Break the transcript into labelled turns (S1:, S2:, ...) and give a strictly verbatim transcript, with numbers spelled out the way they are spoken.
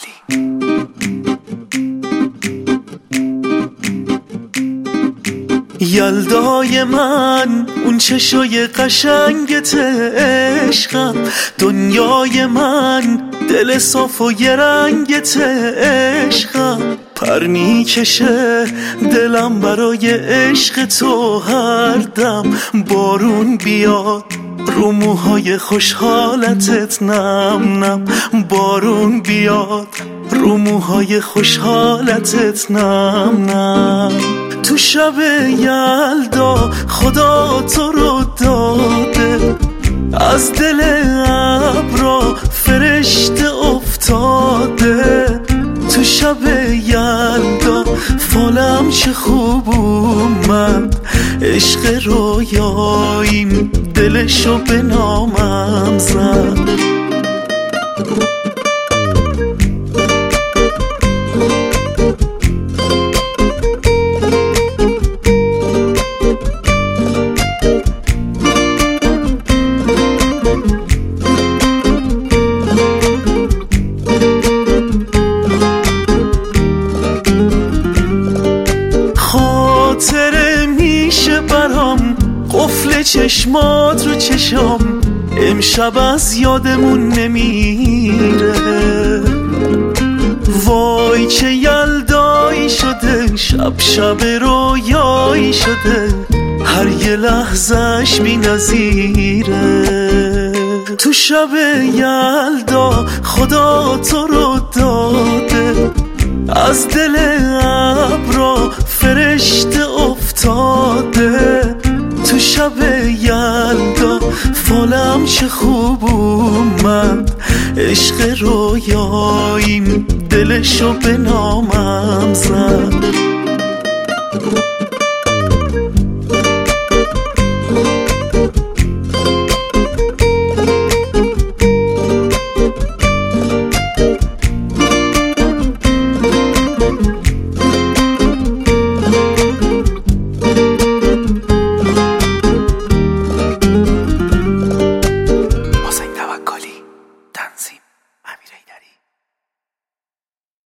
S1: یلدای من اون چشای قشنگت عشقم، دنیای من دل صاف و یه رنگت عشقم، پر میکشه دلم برای عشق تو هر دم، بارون بیاد رو موهای خوشحالتت نم نم، بارون بیاد رو موهای خوشحالتت نم نم. تو شب یلدا خدا تو رو داده، از دل ابرا فرشته افتاده، تو شب یلدا فالم چه خوب اومد، عشق رویاییم دلشو به نامم زد. خاطره میشه برام قفل چشمات رو چشام، امشب از یادمون نمیره، وای چه یلدایی شده، شب شب رویایی شده، هر یه لحظش بی نظیره. تو شب یلدا خدا تو رو داده، از دل ابرا فرشته افتاده، تو شب یلدا فالم چه خوب اومد، عشق رویاییم دلشو به نامم زد.